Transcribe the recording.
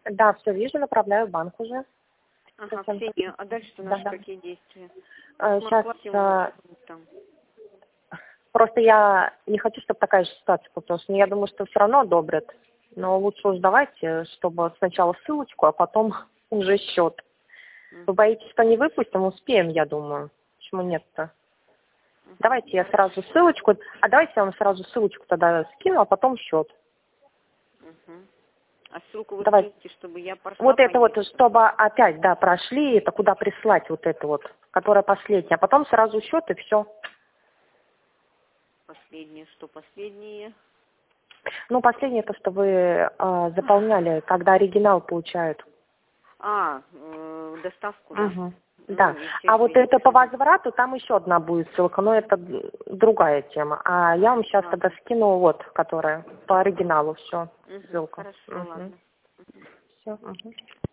Да, все вижу, направляю в банк уже. Ага, Совсем. Ксения, а дальше-то наши Да. какие действия? Сейчас просто я не хочу, чтобы такая же ситуация повторилась. Но я думаю, что все равно одобрят. Но лучше уж давайте, чтобы сначала ссылочку, а потом уже счет. Вы боитесь, что не выпустим? Успеем, я думаю. Почему нет-то? Давайте я сразу ссылочку. А давайте я вам сразу ссылочку тогда скину, а потом счет. А ссылку вы Давайте. скинете, чтобы я прошла? Вот это вот, чтобы опять, да, прошли, это куда прислать вот это вот, которая последняя. А потом сразу счет и все. Последнее, что последнее? Ну, последнее то, что вы заполняли, когда оригинал получают. Доставку, да? Угу. Да. А вот это по возврату, там еще одна будет ссылка, но это другая тема. А я вам сейчас тогда скину, вот, которая по оригиналу, все, ссылка. Хорошо, ладно. Все.